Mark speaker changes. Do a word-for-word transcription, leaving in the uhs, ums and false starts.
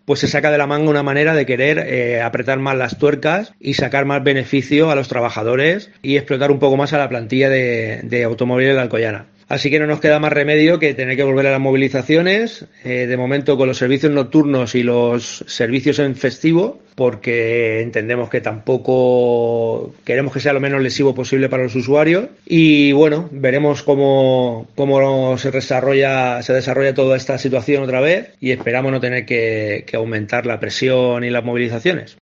Speaker 1: pues se saca de la manga una manera de querer eh, apretar más las tuercas y sacar más beneficio a los trabajadores y explotar un poco más a la plantilla de, de Automóviles de Alcoyana. Así que no nos queda más remedio que tener que volver a las movilizaciones, eh, de momento con los servicios nocturnos y los servicios en festivo, porque entendemos que tampoco queremos que sea lo menos lesivo posible para los usuarios. Y bueno, veremos cómo, cómo se desarrolla, se desarrolla toda esta situación otra vez y esperamos no tener que, que aumentar la presión y las movilizaciones.